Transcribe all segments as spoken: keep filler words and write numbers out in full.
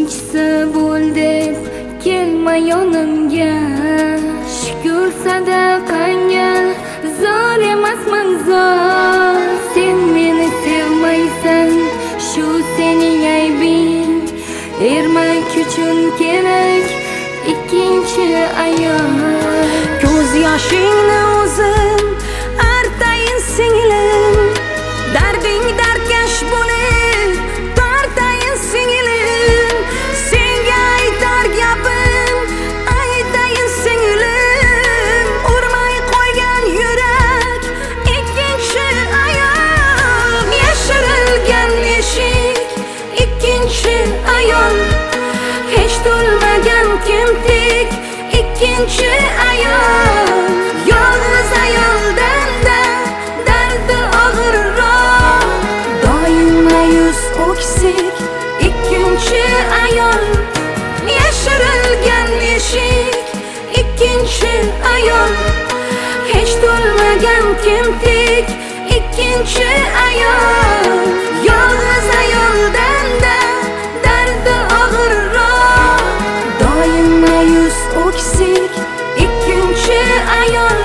ikkinchisi bo'l deb kelma yonimga. Shukr sadaqangga zor emasman zor. Sen meni sevmaysan, shu sening aybing. Ermak uchun kerak ikkinchi ayol. Ko'z yoshingni o'zim artayin singlim, darding dardkash bo'lib tortayin singlim. Senga aytar gapim aytayin singlim, urmay qo'ygan yurak ikkinchi ayol. Yashirilgan eshik ikkinchi ayol, hech to'lmagan kemtik ikkinchi ayol. Yolg'iz ayoldan-da dardi og'irroq, doim ma'yus o'ksik ikkinchi ayol. Yashirilgan eshik ikkinchi ayol, hech to'lmagan kemtik ikkinchi ayol. Yolg'iz ayoldan-da dardi og'irroq, doim ma'yus o'ksik ikkinchi ayol.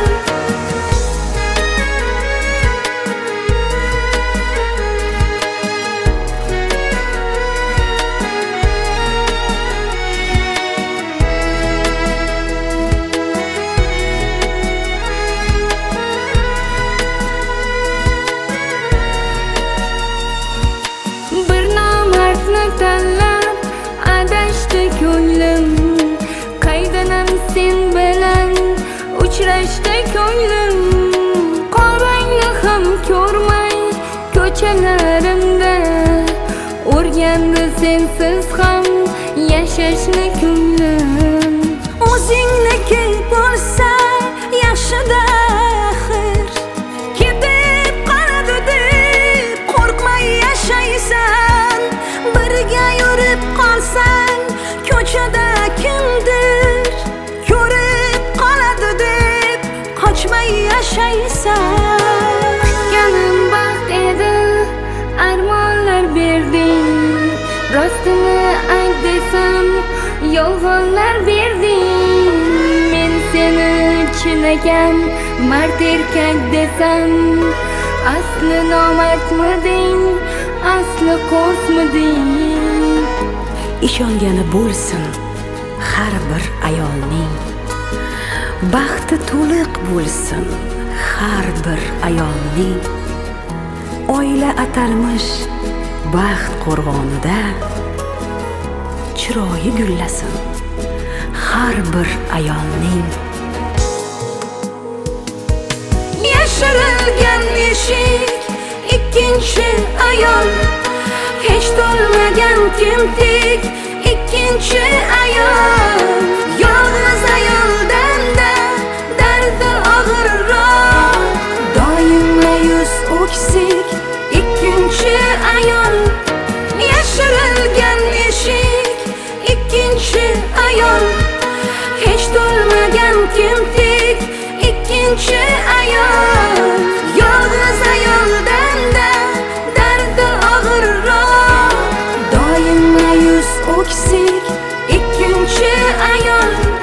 Bir nomardni tanlab adashdi ko'nglim, qaydanam sen bilan uchrashdi ko'nglim. Qorangni ham ko'rmay ko'chalarimda o'rgandi sensiz ham yashashni ko'nglim. O'zingniki bo'lsa yaxshida axir, ketib qoladi deb qo'rqmay yashaysan. Birga yurib qolsang ko'chada kimdir ko'rib qoladi deb qochmay yashaysan. Kutganim baxt edi, armonlar berding. Rostini ayt desam, yolg'onlar berding. Men seni chinakam mard erkak desam, asli nomardmiding, asli qo'smiding? Ishongani bo'lsin har bir ayolning, baxti to'liq bo'lsin har bir ayolning. Oila atalmish baxt qo'rg'onida chiroyi gullasin har bir ayolning. Yashirilgan eshik ikkinchi ayol, hech to'lmagan kemtik ikkinchi ayol. Yolg'iz ayoldan-da dardi og'irroq, doim ma'yus o'ksik ikkinchi ayol. Yashirilgan eshik ikkinchi ayol, hech to'lmagan kemtik ikkinchi ayol. Yolg'iz ayoldan-da dardi og'irroq, doim ma'yus o'ksik ikkinchi ayol.